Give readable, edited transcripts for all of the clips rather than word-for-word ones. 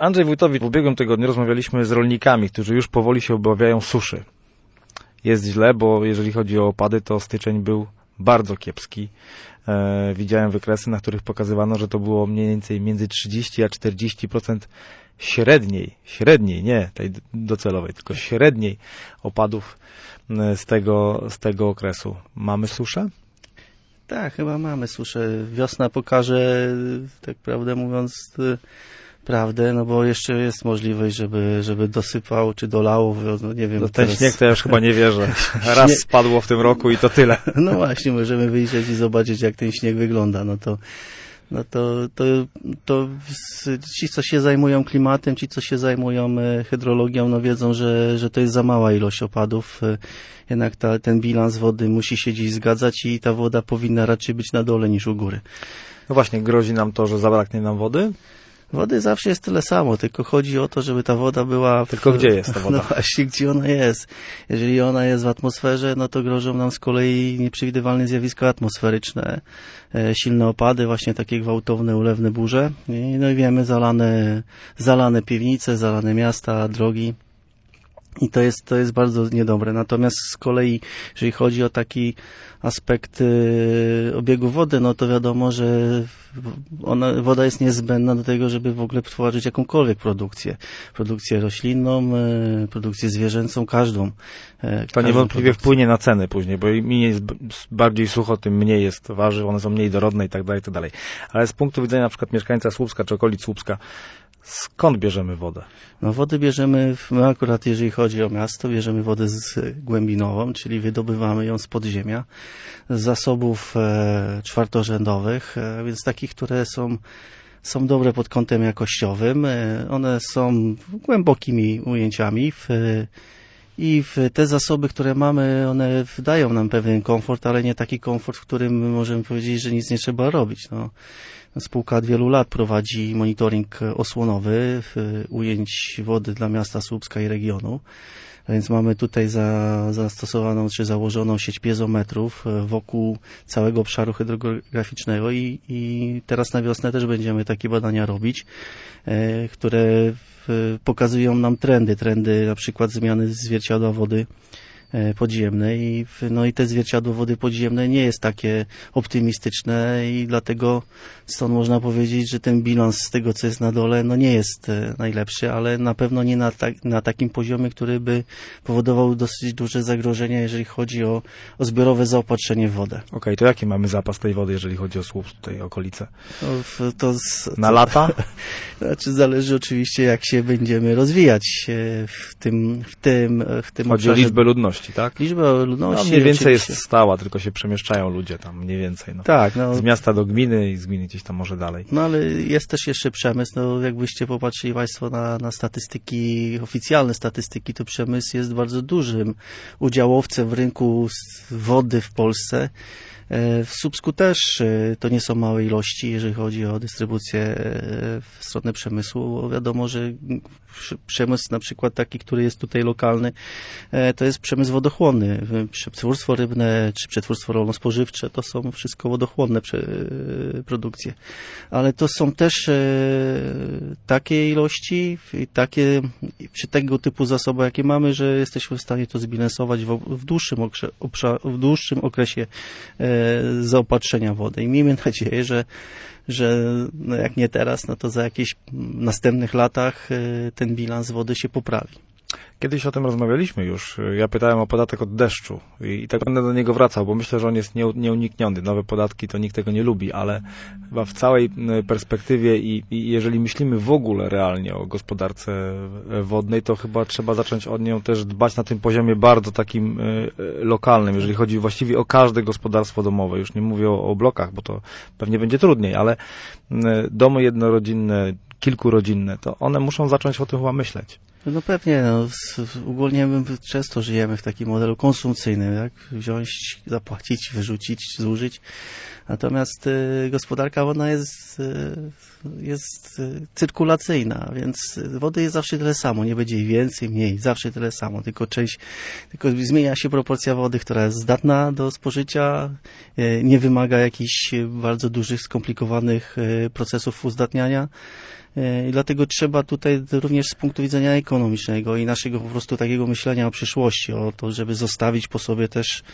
Andrzej Wójtowicz, w ubiegłym tygodniu rozmawialiśmy z rolnikami, którzy już powoli się obawiają suszy. Jest źle, bo jeżeli chodzi o opady, to styczeń był bardzo kiepski. Widziałem wykresy, na których pokazywano, że to było mniej więcej między 30 a 40% średniej, nie tej docelowej, tylko średniej opadów z tego okresu. Mamy suszę? Tak, chyba mamy suszę. Wiosna pokaże, tak prawdę mówiąc, prawdę, no bo jeszcze jest możliwość, żeby dosypał czy dolał, no nie wiem. No ten śnieg to ja już chyba nie wierzę. Raz spadło w tym roku i to tyle. No właśnie, możemy wyjrzeć i zobaczyć, jak ten śnieg wygląda. Ci, co się zajmują klimatem, ci, co się zajmują hydrologią, no wiedzą, że to jest za mała ilość opadów. Jednak ten bilans wody musi się gdzieś zgadzać i ta woda powinna raczej być na dole niż u góry. No właśnie, grozi nam to, że zabraknie nam wody? Wody zawsze jest tyle samo, tylko chodzi o to, żeby ta woda była... Tylko gdzie jest ta woda? No właśnie, gdzie ona jest. Jeżeli ona jest w atmosferze, no to grożą nam z kolei nieprzewidywalne zjawiska atmosferyczne, silne opady, właśnie takie gwałtowne, ulewne burze. No i wiemy, zalane piwnice, zalane miasta, drogi. I to jest bardzo niedobre. Natomiast z kolei, jeżeli chodzi o taki aspekt obiegu wody, no to wiadomo, że woda jest niezbędna do tego, żeby w ogóle tworzyć jakąkolwiek produkcję. Produkcję roślinną, produkcję zwierzęcą, każdą. To niewątpliwie wpłynie na ceny później, bo im jest bardziej sucho, tym mniej jest warzyw, one są mniej dorodne i tak dalej, i tak dalej. Ale z punktu widzenia na przykład mieszkańca Słupska czy okolic Słupska, skąd bierzemy wodę? No wodę bierzemy, my akurat jeżeli chodzi o miasto, bierzemy wodę głębinową, czyli wydobywamy ją z podziemia, z zasobów czwartorzędowych, więc takich, które są dobre pod kątem jakościowym. One są głębokimi ujęciami i te zasoby, które mamy, one dają nam pewien komfort, ale nie taki komfort, w którym możemy powiedzieć, że nic nie trzeba robić. No. Spółka od wielu lat prowadzi monitoring osłonowy ujęć wody dla miasta Słupska i regionu. Więc mamy tutaj zastosowaną czy założoną sieć piezometrów wokół całego obszaru hydrograficznego i teraz na wiosnę też będziemy takie badania robić, które pokazują nam trendy na przykład zmiany zwierciadła wody podziemnej. No i te zwierciadło wody podziemnej nie jest takie optymistyczne i dlatego stąd można powiedzieć, że ten bilans z tego, co jest na dole, no nie jest najlepszy, ale na pewno nie na takim poziomie, który by powodował dosyć duże zagrożenia, jeżeli chodzi o zbiorowe zaopatrzenie w wodę. Okej, to jaki mamy zapas tej wody, jeżeli chodzi o Słupsk, tutaj okolice? Na lata? Znaczy zależy oczywiście, jak się będziemy rozwijać w tym chodzi o liczbę ludności. Tak? Liczba ludności. No, mniej więcej jest stała, tylko się przemieszczają ludzie tam, mniej więcej. No. Tak. No, z miasta do gminy i z gminy gdzieś tam może dalej. No ale jest też jeszcze przemysł. No, jakbyście popatrzyli Państwo na statystyki, oficjalne statystyki, to przemysł jest bardzo dużym udziałowcem w rynku wody w Polsce. W Słupsku też to nie są małe ilości, jeżeli chodzi o dystrybucję w stronę przemysłu. Bo wiadomo, że przemysł na przykład taki, który jest tutaj lokalny, to jest przemysł wodochłonny. Przetwórstwo rybne czy przetwórstwo rolno-spożywcze to są wszystko wodochłonne produkcje. Ale to są też takie ilości przy tego typu zasobach, jakie mamy, że jesteśmy w stanie to zbilansować w dłuższym okresie zaopatrzenia wody. I miejmy nadzieję, że no jak nie teraz, no to za jakieś następnych latach ten bilans wody się poprawi. Kiedyś o tym rozmawialiśmy już. Ja pytałem o podatek od deszczu i tak będę do niego wracał, bo myślę, że on jest nieunikniony. Nowe podatki to nikt tego nie lubi, ale chyba w całej perspektywie i jeżeli myślimy w ogóle realnie o gospodarce wodnej, to chyba trzeba zacząć od nią też dbać na tym poziomie bardzo takim lokalnym, jeżeli chodzi właściwie o każde gospodarstwo domowe. Już nie mówię o blokach, bo to pewnie będzie trudniej, ale domy jednorodzinne, kilkurodzinne, to one muszą zacząć o tym chyba myśleć. No pewnie, no, ogólnie my często żyjemy w takim modelu konsumpcyjnym, tak? Wziąć, zapłacić, wyrzucić, zużyć. Natomiast gospodarka wodna jest cyrkulacyjna, więc wody jest zawsze tyle samo, nie będzie jej więcej, mniej, zawsze tyle samo, tylko zmienia się proporcja wody, która jest zdatna do spożycia, nie wymaga jakichś bardzo dużych, skomplikowanych procesów uzdatniania. I dlatego trzeba tutaj również z punktu widzenia ekonomicznego i naszego po prostu takiego myślenia o przyszłości, o to, żeby zostawić po sobie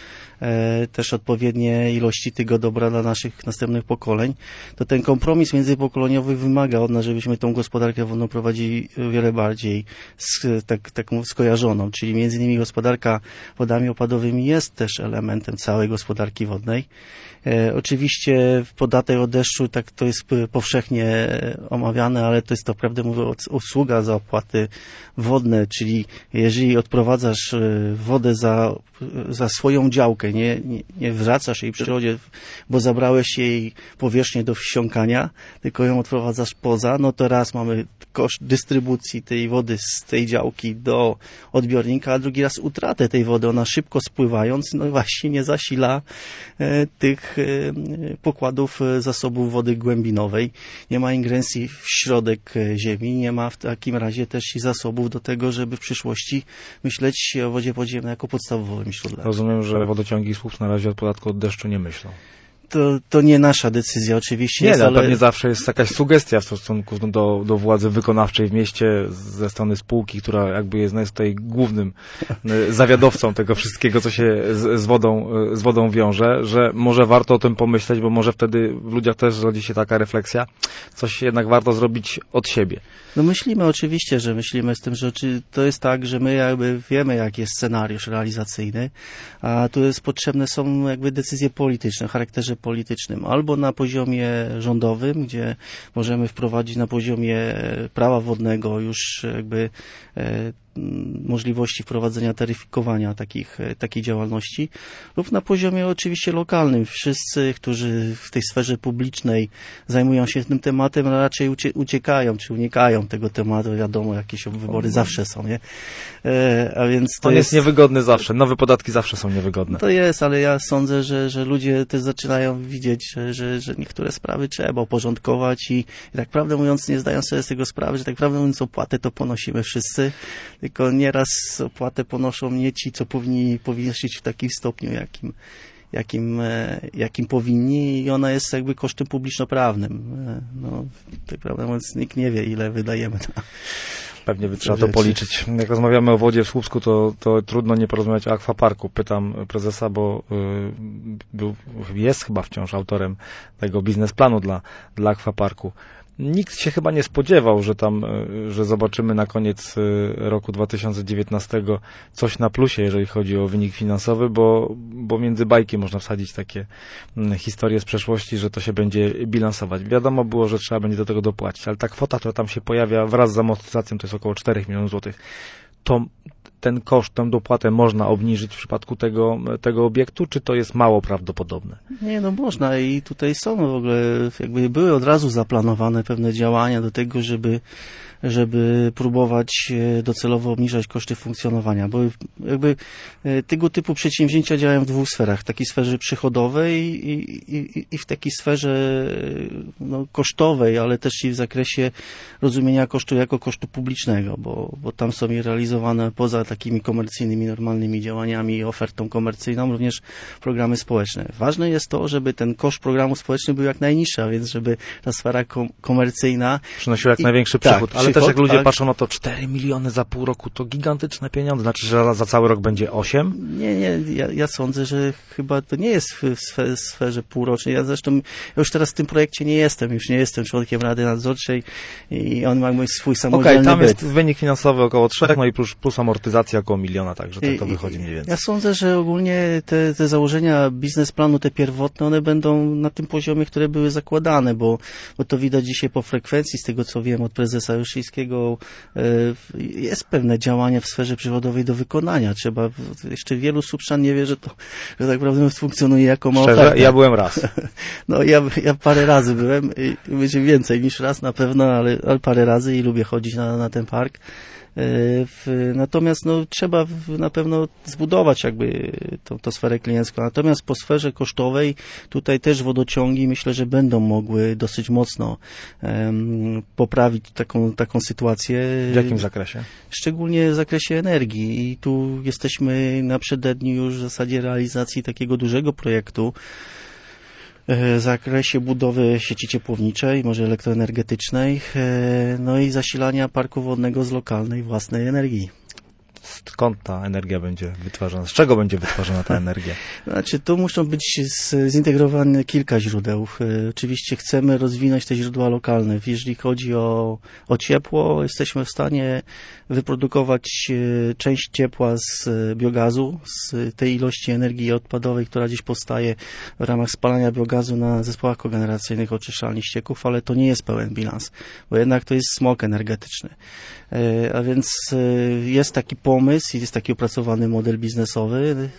też odpowiednie ilości tego dobra dla naszych następnych pokoleń, to ten kompromis międzypokoleniowy wymaga od nas, żebyśmy tą gospodarkę wodną prowadzili wiele bardziej taką skojarzoną, czyli między innymi gospodarka wodami opadowymi jest też elementem całej gospodarki wodnej. Oczywiście podatek od deszczu, tak to jest powszechnie omawiane, ale to jest to, prawdę mówiąc, usługa za opłaty wodne, czyli jeżeli odprowadzasz wodę za swoją działkę, nie wracasz jej przyrodzie, bo zabrałeś jej powierzchnię do wsiąkania, tylko ją odprowadzasz poza, no to raz mamy koszt dystrybucji tej wody z tej działki do odbiornika, a drugi raz utratę tej wody, ona szybko spływając, no właśnie nie zasila tych pokładów zasobów wody głębinowej, nie ma ingresji w środek ziemi, nie ma w takim razie też i zasobów do tego, żeby w przyszłości myśleć o wodzie podziemnej jako podstawowym źródle. Rozumiem, że wodociągi słup na razie od podatku od deszczu nie myślą. To nie nasza decyzja oczywiście. Nie, jest, ale pewnie zawsze jest jakaś sugestia w stosunku do władzy wykonawczej w mieście ze strony spółki, która jakby jest tutaj głównym zawiadowcą tego wszystkiego, co się z wodą wiąże, że może warto o tym pomyśleć, bo może wtedy w ludziach też rodzi się taka refleksja, coś jednak warto zrobić od siebie. No myślimy oczywiście, że myślimy z tym, że to jest tak, że my jakby wiemy, jaki jest scenariusz realizacyjny, a tu potrzebne są jakby decyzje polityczne o charakterze politycznym, albo na poziomie rządowym, gdzie możemy wprowadzić na poziomie prawa wodnego już jakby możliwości wprowadzenia taryfikowania takiej działalności, lub na poziomie oczywiście lokalnym. Wszyscy, którzy w tej sferze publicznej zajmują się tym tematem, raczej uciekają, czy unikają tego tematu. Wiadomo, jakieś wybory zawsze są, nie? A więc to jest niewygodny zawsze. Nowe podatki zawsze są niewygodne. To jest, ale ja sądzę, że ludzie też zaczynają widzieć, że niektóre sprawy trzeba uporządkować i tak prawdę mówiąc nie zdają sobie z tego sprawy, że tak prawdę mówiąc opłatę to ponosimy wszyscy, tylko nieraz opłatę ponoszą nie ci, co powinni nosić w takim stopniu, jakim powinni, i ona jest jakby kosztem publiczno-prawnym. No, tak prawdę mówiąc, nikt nie wie, ile wydajemy na... Pewnie by trzeba to policzyć. Jak rozmawiamy o wodzie w Słupsku, to trudno nie porozmawiać o akwaparku. Pytam prezesa, bo jest chyba wciąż autorem tego biznesplanu dla akwaparku. Nikt się chyba nie spodziewał, że zobaczymy na koniec roku 2019 coś na plusie, jeżeli chodzi o wynik finansowy, bo między bajki można wsadzić takie historie z przeszłości, że to się będzie bilansować. Wiadomo było, że trzeba będzie do tego dopłacić, ale ta kwota, która tam się pojawia wraz z amortyzacją, to jest około 4 milionów złotych. Ten koszt, tę dopłatę można obniżyć w przypadku tego obiektu, czy to jest mało prawdopodobne? Nie, no można i tutaj są w ogóle, jakby były od razu zaplanowane pewne działania do tego, żeby próbować docelowo obniżać koszty funkcjonowania, bo jakby tego typu przedsięwzięcia działają w dwóch sferach, w takiej sferze przychodowej i w takiej sferze kosztowej, ale też i w zakresie rozumienia kosztu jako kosztu publicznego, bo tam są realizowane poza takimi komercyjnymi, normalnymi działaniami i ofertą komercyjną również programy społeczne. Ważne jest to, żeby ten koszt programu społecznego był jak najniższy, a więc żeby ta sfera komercyjna przynosiła jak największy przychód, ale też jak ludzie patrzą na to, 4 miliony za pół roku to gigantyczne pieniądze, znaczy, że za cały rok będzie 8? Nie, ja sądzę, że chyba to nie jest w sferze półrocznej. Ja zresztą już teraz w tym projekcie nie jestem członkiem Rady Nadzorczej i on ma swój samodzielny tam jest wynik finansowy około 3, no i plus amortyzacja około 1 miliona, także to wychodzi mniej więcej. Ja sądzę, że ogólnie te założenia biznesplanu, te pierwotne, one będą na tym poziomie, które były zakładane, bo to widać dzisiaj po frekwencji, z tego co wiem od prezesa Juszyńskiego, jest pewne działania w sferze przychodowej do wykonania. Jeszcze wielu słupszan nie wie, że to, że tak naprawdę funkcjonuje jako mała oferta. Ja byłem raz. No ja parę razy byłem, będzie więcej niż raz na pewno, ale parę razy i lubię chodzić na ten park. Natomiast no, trzeba na pewno zbudować jakby tą sferę kliencką. Natomiast po sferze kosztowej tutaj też wodociągi myślę, że będą mogły dosyć mocno poprawić taką sytuację. W jakim zakresie? Szczególnie w zakresie energii i tu jesteśmy na przededniu już w zasadzie realizacji takiego dużego projektu w zakresie budowy sieci ciepłowniczej, może elektroenergetycznej, no i zasilania parku wodnego z lokalnej własnej energii. Skąd ta energia będzie wytwarzana? Z czego będzie wytwarzana ta energia? Znaczy, tu muszą być zintegrowane kilka źródeł. Oczywiście chcemy rozwinąć te źródła lokalne. Jeżeli chodzi o ciepło, jesteśmy w stanie wyprodukować część ciepła z biogazu, z tej ilości energii odpadowej, która gdzieś powstaje w ramach spalania biogazu na zespołach kogeneracyjnych oczyszczalni ścieków, ale to nie jest pełen bilans, bo jednak to jest smog energetyczny. A więc jest taki pomysł, jest taki opracowany model biznesowy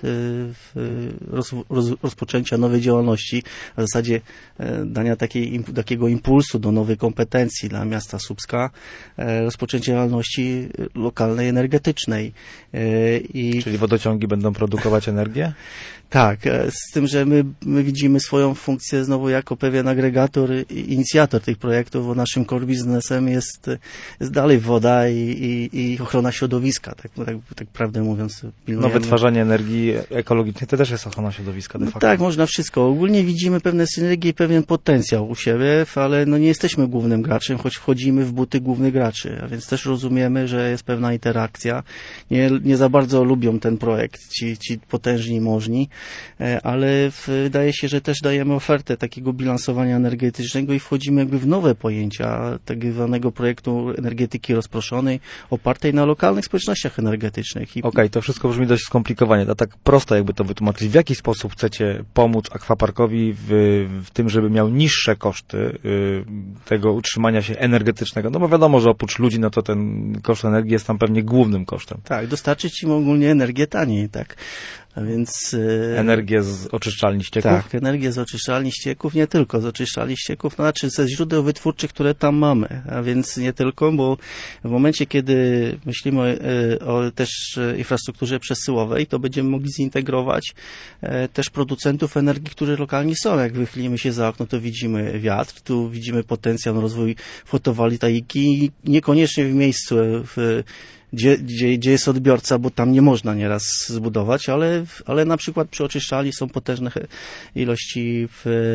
rozpoczęcia nowej działalności, a w zasadzie dania takiego impulsu do nowej kompetencji dla miasta Słupska, rozpoczęcia działalności lokalnej energetycznej. Czyli wodociągi będą produkować energię? Tak, z tym, że my widzimy swoją funkcję znowu jako pewien agregator i inicjator tych projektów, bo naszym core biznesem jest dalej woda i ochrona środowiska, tak prawdę mówiąc. No wytwarzanie energii ekologicznej to też jest ochrona środowiska de facto. Tak, można wszystko. Ogólnie widzimy pewne synergie i pewien potencjał u siebie, ale no nie jesteśmy głównym graczem, choć wchodzimy w buty głównych graczy, a więc też rozumiemy, że jest pewna interakcja. Nie za bardzo lubią ten projekt ci potężni i możni, ale wydaje się, że też dajemy ofertę takiego bilansowania energetycznego i wchodzimy jakby w nowe pojęcia tak zwanego projektu energetyki rozproszonej, opartej na lokalnych społecznościach energetycznych. Okej, to wszystko brzmi dość skomplikowanie, a tak prosto jakby to wytłumaczyć. W jaki sposób chcecie pomóc akwaparkowi w tym, żeby miał niższe koszty tego utrzymania się energetycznego? No bo wiadomo, że oprócz ludzi, no to ten koszt energii jest tam pewnie głównym kosztem. Tak, dostarczyć im ogólnie energię taniej, tak. A więc energię z oczyszczalni ścieków? Tak, energię z oczyszczalni ścieków, nie tylko z oczyszczalni ścieków, no znaczy ze źródeł wytwórczych, które tam mamy, a więc nie tylko, bo w momencie, kiedy myślimy o też infrastrukturze przesyłowej, to będziemy mogli zintegrować też producentów energii, którzy lokalnie są. Jak wychylimy się za okno, to widzimy wiatr, tu widzimy potencjał na rozwój fotowoltaiki, niekoniecznie w miejscu, gdzie jest odbiorca, bo tam nie można nieraz zbudować, ale na przykład przy oczyszczalni są potężne ilości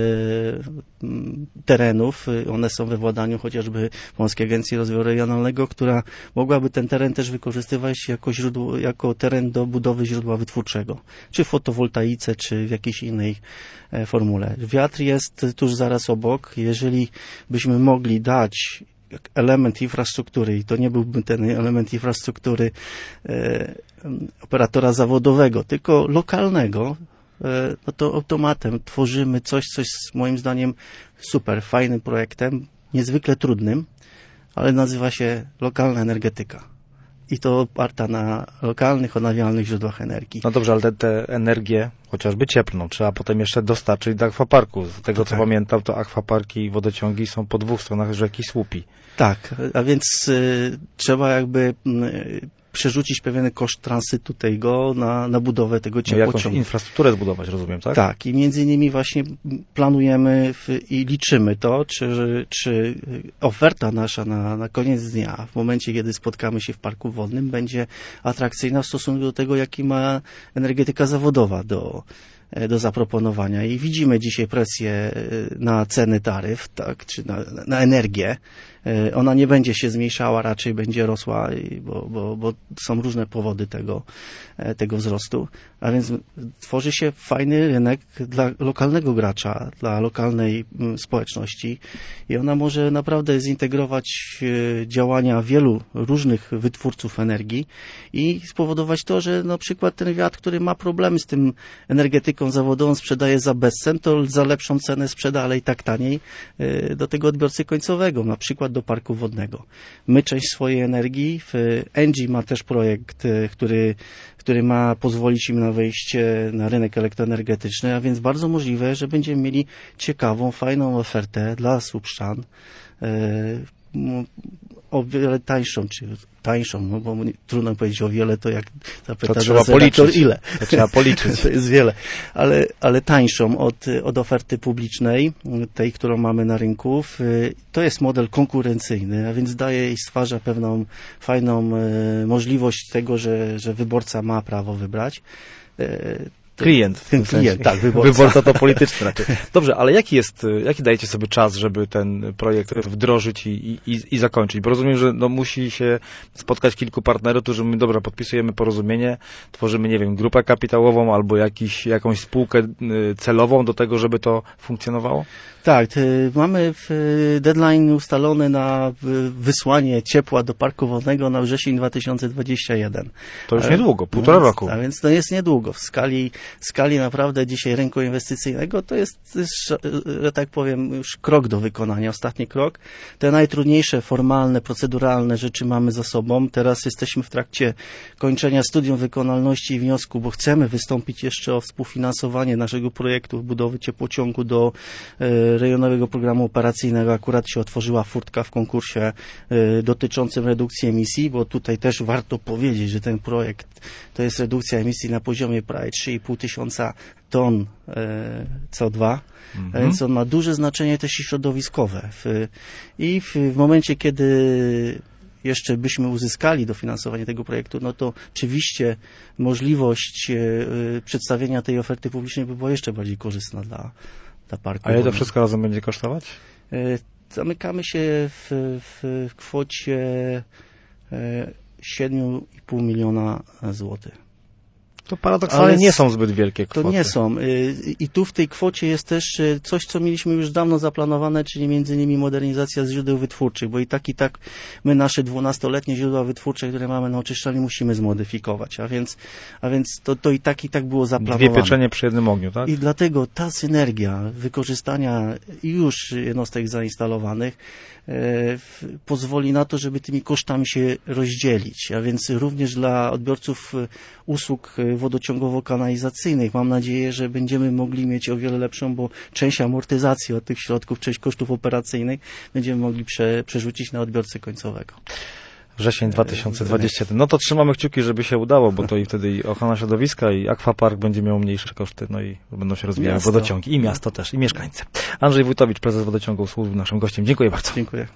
terenów. One są we władaniu chociażby Polskiej Agencji Rozwoju Regionalnego, która mogłaby ten teren też wykorzystywać jako teren do budowy źródła wytwórczego, czy w fotowoltaice, czy w jakiejś innej formule. Wiatr jest tuż zaraz obok. Jeżeli byśmy mogli dać element infrastruktury i to nie byłby ten element infrastruktury operatora zawodowego, tylko lokalnego, no to automatem tworzymy coś moim zdaniem super, fajnym projektem, niezwykle trudnym, ale nazywa się lokalna energetyka. I to oparta na lokalnych, odnawialnych źródłach energii. No dobrze, ale tę energię, chociażby cieplną, trzeba potem jeszcze dostarczyć do akwaparku. Z tego, co pamiętam, to akwaparki i wodociągi są po dwóch stronach rzeki Słupi. Tak, a więc trzeba jakby przerzucić pewien koszt transytu tego na budowę tego ciepłociągu. Jakąś infrastrukturę zbudować, rozumiem, tak? Tak, i między innymi właśnie planujemy i liczymy to, czy oferta nasza na koniec dnia, w momencie, kiedy spotkamy się w parku wodnym, będzie atrakcyjna w stosunku do tego, jaki ma energetyka zawodowa do zaproponowania. I widzimy dzisiaj presję na ceny taryf, tak, czy na energię. Ona nie będzie się zmniejszała, raczej będzie rosła, bo są różne powody tego wzrostu. A więc tworzy się fajny rynek dla lokalnego gracza, dla lokalnej społeczności i ona może naprawdę zintegrować działania wielu różnych wytwórców energii i spowodować to, że na przykład ten wiatr, który ma problemy z tym energetyką zawodową, sprzedaje za bezcen, to za lepszą cenę sprzeda, ale i tak taniej do tego odbiorcy końcowego, na przykład do parku wodnego. My część swojej energii, Engie ma też projekt, który ma pozwolić im na wejście na rynek elektroenergetyczny, a więc bardzo możliwe, że będziemy mieli ciekawą, fajną ofertę dla słupszczan, o wiele tańszą, no bo trudno powiedzieć o wiele, to jak zapyta to trzeba policzyć. Ile? To trzeba policzyć. To jest wiele, ale tańszą od oferty publicznej, tej, którą mamy na rynku. To jest model konkurencyjny, a więc daje i stwarza pewną fajną możliwość tego, że wyborca ma prawo wybrać. Klient. Ten klient, tak, wyborca. Wyborca to polityczny raczej. Dobrze, ale jaki dajecie sobie czas, żeby ten projekt wdrożyć i zakończyć? Bo rozumiem, że musi się spotkać kilku partnerów, którzy mówią, dobra, podpisujemy porozumienie, tworzymy, nie wiem, grupę kapitałową albo jakąś spółkę celową do tego, żeby to funkcjonowało? Tak, mamy deadline ustalony na wysłanie ciepła do parku wodnego na wrzesień 2021. To już niedługo, półtora roku. A więc to jest niedługo. W skali naprawdę dzisiaj rynku inwestycyjnego to jest, że tak powiem, już krok do wykonania, ostatni krok. Te najtrudniejsze, formalne, proceduralne rzeczy mamy za sobą. Teraz jesteśmy w trakcie kończenia studium wykonalności i wniosku, bo chcemy wystąpić jeszcze o współfinansowanie naszego projektu budowy ciepłociągu do rejonowego programu operacyjnego. Akurat się otworzyła furtka w konkursie dotyczącym redukcji emisji, bo tutaj też warto powiedzieć, że ten projekt to jest redukcja emisji na poziomie prawie 3,5 tysiąca ton CO2, więc on ma duże znaczenie też i środowiskowe. I w momencie, kiedy jeszcze byśmy uzyskali dofinansowanie tego projektu, no to oczywiście możliwość przedstawienia tej oferty publicznej by była jeszcze bardziej korzystna dla parku. A ile to wszystko razem będzie kosztować? Zamykamy się w kwocie 7,5 miliona złotych. To paradoksalnie nie są zbyt wielkie kwoty. To nie są. I tu w tej kwocie jest też coś, co mieliśmy już dawno zaplanowane, czyli między innymi modernizacja źródeł wytwórczych, bo i tak my nasze 12-letnie źródła wytwórcze, które mamy na oczyszczalni, musimy zmodyfikować, a więc to i tak było zaplanowane. Dwie pieczenie przy jednym ogniu, tak? I dlatego ta synergia wykorzystania już jednostek zainstalowanych pozwoli na to, żeby tymi kosztami się rozdzielić, a więc również dla odbiorców usług wodociągowo-kanalizacyjnych mam nadzieję, że będziemy mogli mieć o wiele lepszą, bo część amortyzacji od tych środków, część kosztów operacyjnych będziemy mogli przerzucić na odbiorcę końcowego. Wrzesień 2021. No to trzymamy kciuki, żeby się udało, bo to i wtedy i ochrona środowiska, i akwapark będzie miał mniejsze koszty, no i będą się rozwijały wodociągi. I miasto też, i mieszkańcy. Andrzej Wójtowicz, prezes Wodociągu, był naszym gościem. Dziękuję bardzo. Dziękuję.